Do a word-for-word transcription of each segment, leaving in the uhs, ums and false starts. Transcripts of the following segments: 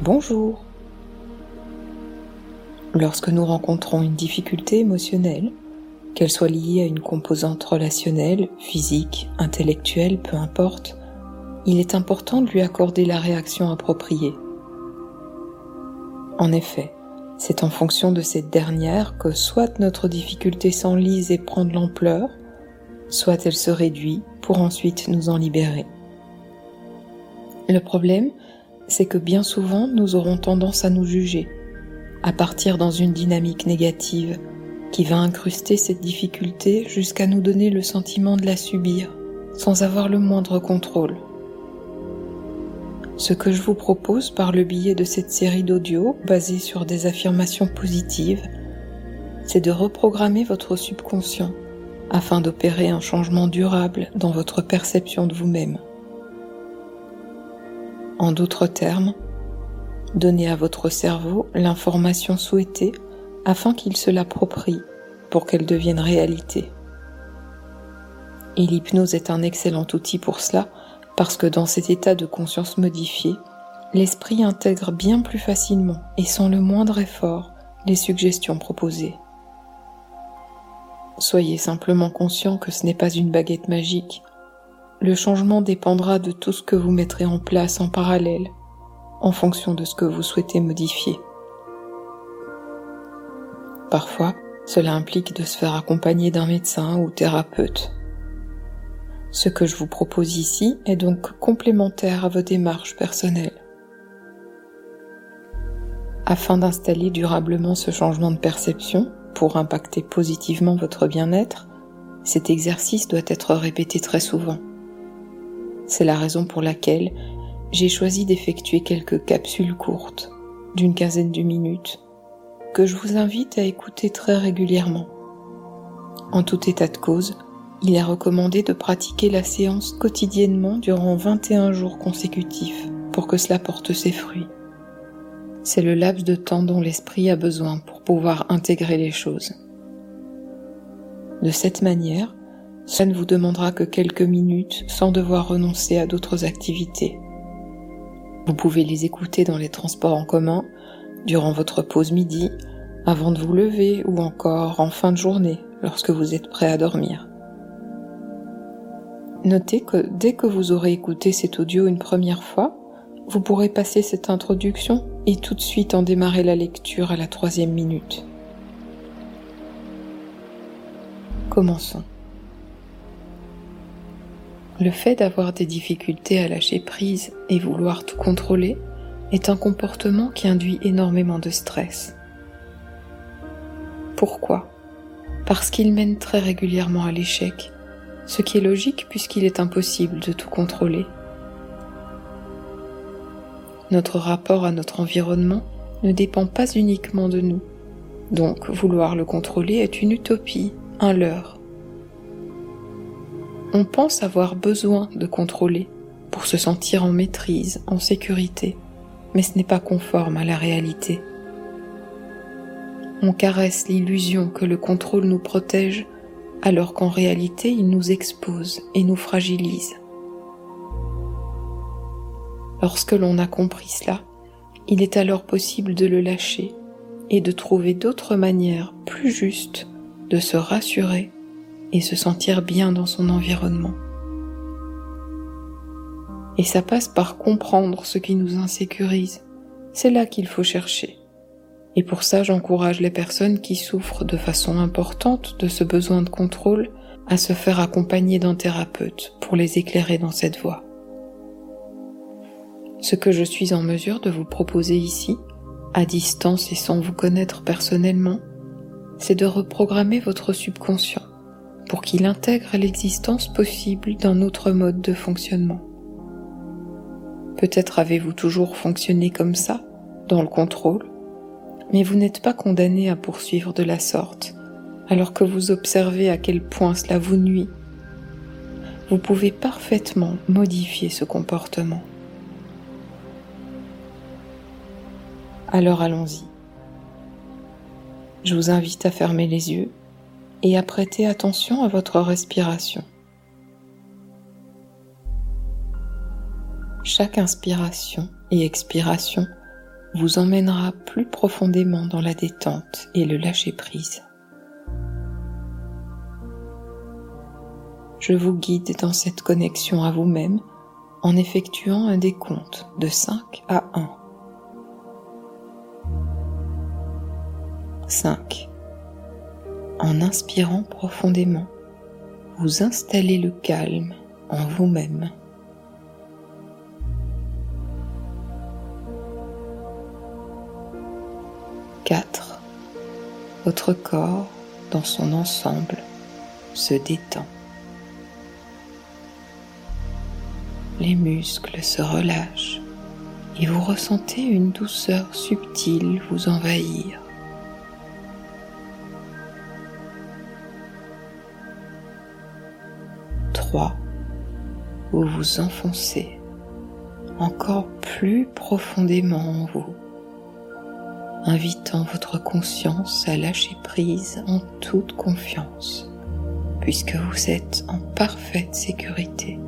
Bonjour. Lorsque nous rencontrons une difficulté émotionnelle, qu'elle soit liée à une composante relationnelle, physique, intellectuelle, peu importe, il est important de lui accorder la réaction appropriée. En effet, c'est en fonction de cette dernière que soit notre difficulté s'enlise et prend de l'ampleur, soit elle se réduit pour ensuite nous en libérer. Le problème, c'est que bien souvent nous aurons tendance à nous juger, à partir dans une dynamique négative qui va incruster cette difficulté jusqu'à nous donner le sentiment de la subir, sans avoir le moindre contrôle. Ce que je vous propose par le biais de cette série d'audio basée sur des affirmations positives, c'est de reprogrammer votre subconscient afin d'opérer un changement durable dans votre perception de vous-même. En d'autres termes, donnez à votre cerveau l'information souhaitée afin qu'il se l'approprie pour qu'elle devienne réalité. Et l'hypnose est un excellent outil pour cela parce que dans cet état de conscience modifié, l'esprit intègre bien plus facilement et sans le moindre effort les suggestions proposées. Soyez simplement conscient que ce n'est pas une baguette magique. Le changement dépendra de tout ce que vous mettrez en place en parallèle, en fonction de ce que vous souhaitez modifier. Parfois, cela implique de se faire accompagner d'un médecin ou thérapeute. Ce que je vous propose ici est donc complémentaire à vos démarches personnelles. Afin d'installer durablement ce changement de perception, pour impacter positivement votre bien-être, cet exercice doit être répété très souvent. C'est la raison pour laquelle j'ai choisi d'effectuer quelques capsules courtes, d'une quinzaine de minutes, que je vous invite à écouter très régulièrement. En tout état de cause, il est recommandé de pratiquer la séance quotidiennement durant vingt et un jours consécutifs pour que cela porte ses fruits. C'est le laps de temps dont l'esprit a besoin pour pouvoir intégrer les choses. De cette manière, cela ne vous demandera que quelques minutes sans devoir renoncer à d'autres activités. Vous pouvez les écouter dans les transports en commun, durant votre pause midi, avant de vous lever ou encore en fin de journée lorsque vous êtes prêt à dormir. Notez que dès que vous aurez écouté cet audio une première fois, vous pourrez passer cette introduction et tout de suite en démarrer la lecture à la troisième minute. Commençons. Le fait d'avoir des difficultés à lâcher prise et vouloir tout contrôler est un comportement qui induit énormément de stress. Pourquoi ? Parce qu'il mène très régulièrement à l'échec, ce qui est logique puisqu'il est impossible de tout contrôler. Notre rapport à notre environnement ne dépend pas uniquement de nous, donc vouloir le contrôler est une utopie, un leurre. On pense avoir besoin de contrôler pour se sentir en maîtrise, en sécurité, mais ce n'est pas conforme à la réalité. On caresse l'illusion que le contrôle nous protège, alors qu'en réalité il nous expose et nous fragilise. Lorsque l'on a compris cela, il est alors possible de le lâcher et de trouver d'autres manières plus justes de se rassurer et se sentir bien dans son environnement. Et ça passe par comprendre ce qui nous insécurise. C'est là qu'il faut chercher. Et pour ça, j'encourage les personnes qui souffrent de façon importante de ce besoin de contrôle à se faire accompagner d'un thérapeute pour les éclairer dans cette voie. Ce que je suis en mesure de vous proposer ici, à distance et sans vous connaître personnellement, c'est de reprogrammer votre subconscient pour qu'il intègre l'existence possible d'un autre mode de fonctionnement. Peut-être avez-vous toujours fonctionné comme ça, dans le contrôle, mais vous n'êtes pas condamné à poursuivre de la sorte, alors que vous observez à quel point cela vous nuit. Vous pouvez parfaitement modifier ce comportement. Alors allons-y. Je vous invite à fermer les yeux et à prêter attention à votre respiration. Chaque inspiration et expiration vous emmènera plus profondément dans la détente et le lâcher-prise. Je vous guide dans cette connexion à vous-même en effectuant un décompte de cinq à un. cinq. En inspirant profondément, vous installez le calme en vous-même. quatre. Votre corps, dans son ensemble, se détend. Les muscles se relâchent et vous ressentez une douceur subtile vous envahir. trois. Vous vous enfoncez encore plus profondément en vous, invitant votre conscience à lâcher prise en toute confiance, puisque vous êtes en parfaite sécurité.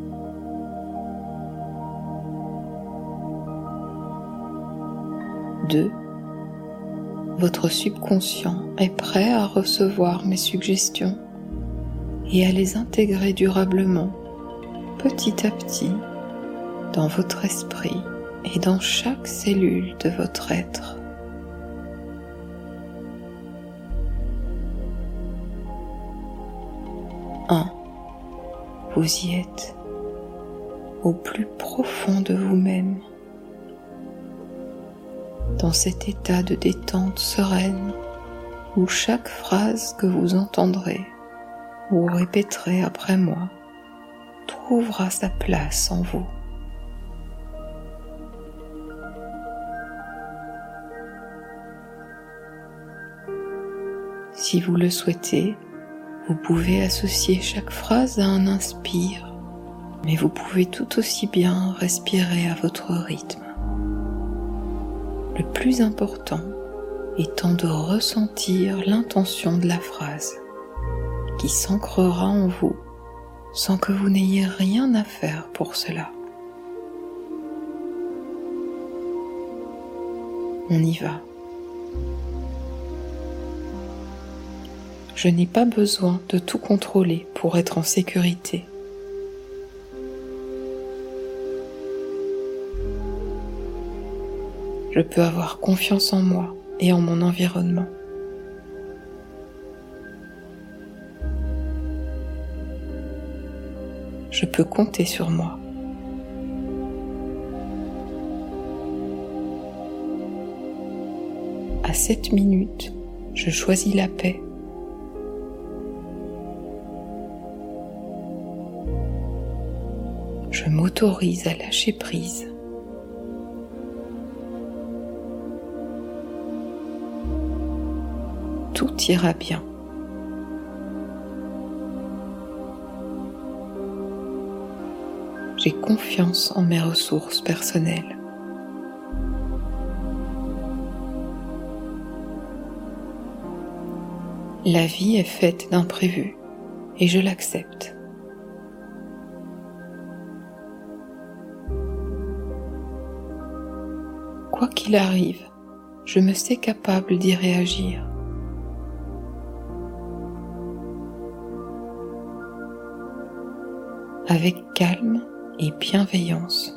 deux. Votre subconscient est prêt à recevoir mes suggestions et à les intégrer durablement, petit à petit, dans votre esprit et dans chaque cellule de votre être. un. Vous y êtes, au plus profond de vous-même, dans cet état de détente sereine où chaque phrase que vous entendrez ou répéterez après moi trouvera sa place en vous. Si vous le souhaitez, vous pouvez associer chaque phrase à un inspire, mais vous pouvez tout aussi bien respirer à votre rythme. Le plus important étant de ressentir l'intention de la phrase, qui s'ancrera en vous sans que vous n'ayez rien à faire pour cela. On y va. Je n'ai pas besoin de tout contrôler pour être en sécurité. Je peux avoir confiance en moi et en mon environnement. Je peux compter sur moi. À cette minute, je choisis la paix. Je m'autorise à lâcher prise. Tout ira bien. J'ai confiance en mes ressources personnelles. La vie est faite d'imprévus et je l'accepte. Quoi qu'il arrive, je me sais capable d'y réagir. Avec calme et bienveillance.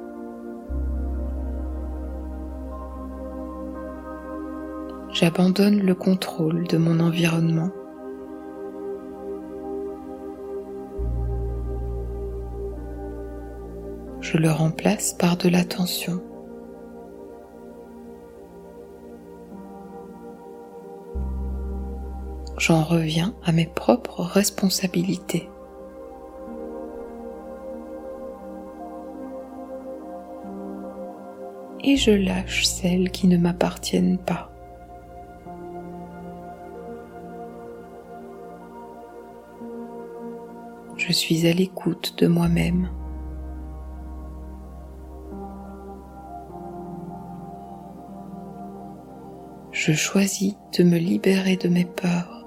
J'abandonne le contrôle de mon environnement. Je le remplace par de l'attention. J'en reviens à mes propres responsabilités. Et je lâche celles qui ne m'appartiennent pas. Je suis à l'écoute de moi-même. Je choisis de me libérer de mes peurs.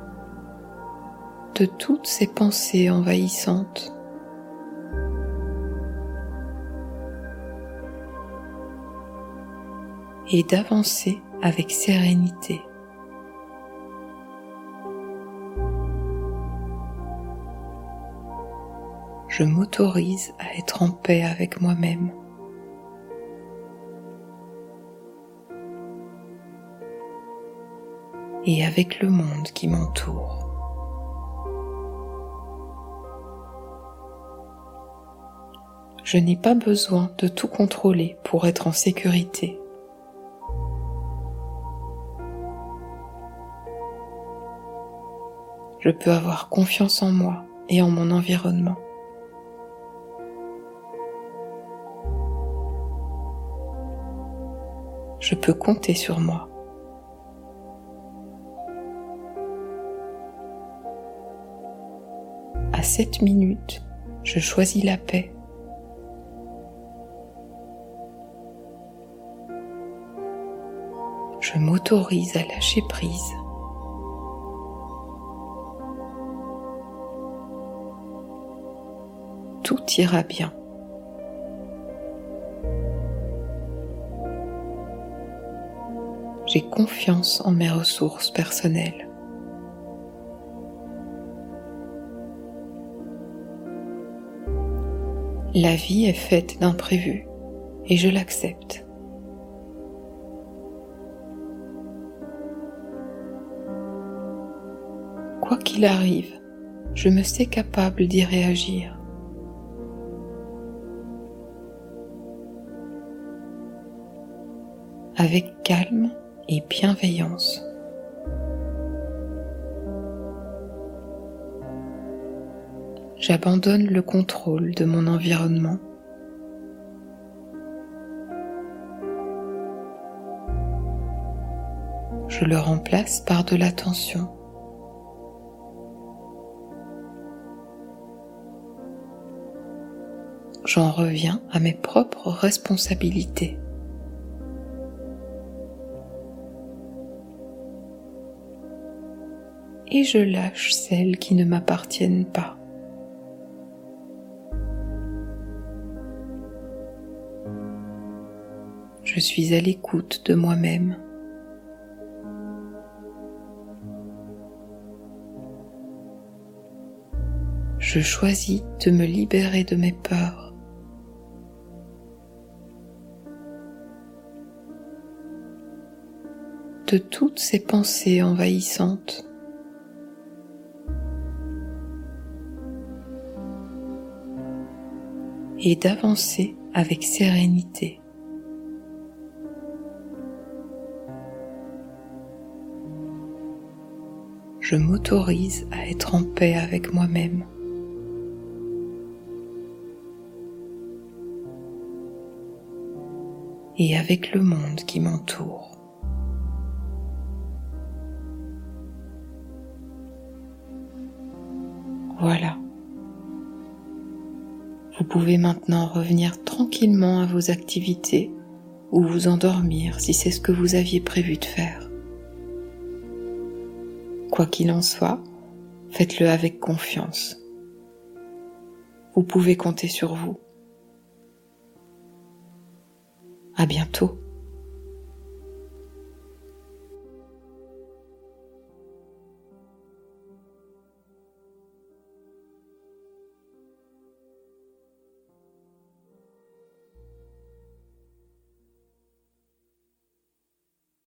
De toutes ces pensées envahissantes. et d'avancer avec sérénité. Je m'autorise à être en paix avec moi-même. Et avec le monde qui m'entoure. Je n'ai pas besoin de tout contrôler pour être en sécurité. Je peux avoir confiance en moi et en mon environnement. Je peux compter sur moi. À cette minute, je choisis la paix. Je m'autorise à lâcher prise. Tout ira bien. J'ai confiance en mes ressources personnelles. La vie est faite d'imprévus et je l'accepte. Quoi qu'il arrive, je me sais capable d'y réagir. Avec calme et bienveillance. J'abandonne le contrôle de mon environnement. Je le remplace par de l'attention. J'en reviens à mes propres responsabilités. Et je lâche celles qui ne m'appartiennent pas. Je suis à l'écoute de moi-même. Je choisis de me libérer de mes peurs. De toutes ces pensées envahissantes. Et d'avancer avec sérénité. Je m'autorise à être en paix avec moi-même. Et avec le monde qui m'entoure. Voilà. Vous pouvez maintenant revenir tranquillement à vos activités ou vous endormir si c'est ce que vous aviez prévu de faire. Quoi qu'il en soit, faites-le avec confiance. Vous pouvez compter sur vous. À bientôt.